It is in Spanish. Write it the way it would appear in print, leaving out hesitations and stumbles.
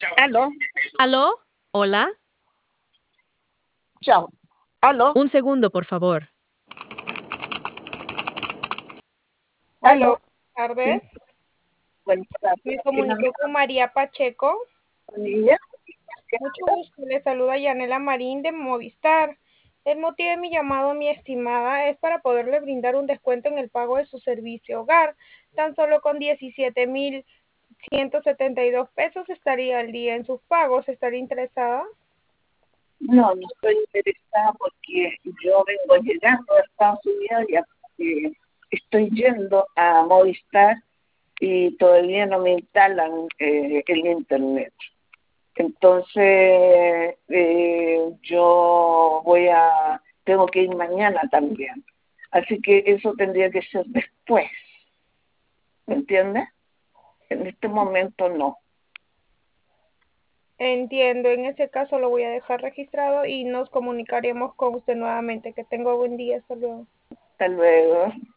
Aló, ¿Aló? ¿Hola? chao. Aló, Un segundo, por favor. aló. Aló, buenas Sí, tardes. buenas tardes. Me ¿Quién habla comunico con María Pacheco. con ella? ¿Qué Mucho habla? gusto. Le saluda Yanela Marín de Movistar. El motivo de mi llamado, mi estimada, es para poderle brindar un descuento en el pago de su servicio hogar. Tan solo con 17,172 pesos estaría al día en sus pagos. ¿Estaría interesada? No, no estoy interesada porque yo vengo llegando a Estados Unidos y estoy yendo a Movistar y todavía no me instalan el internet. Entonces, tengo que ir mañana también. Así que eso tendría que ser después, ¿me entiendes? En este momento no. Entiendo. En ese caso lo voy a dejar registrado y nos comunicaremos con usted nuevamente. Que tenga buen día. Hasta luego. Hasta luego.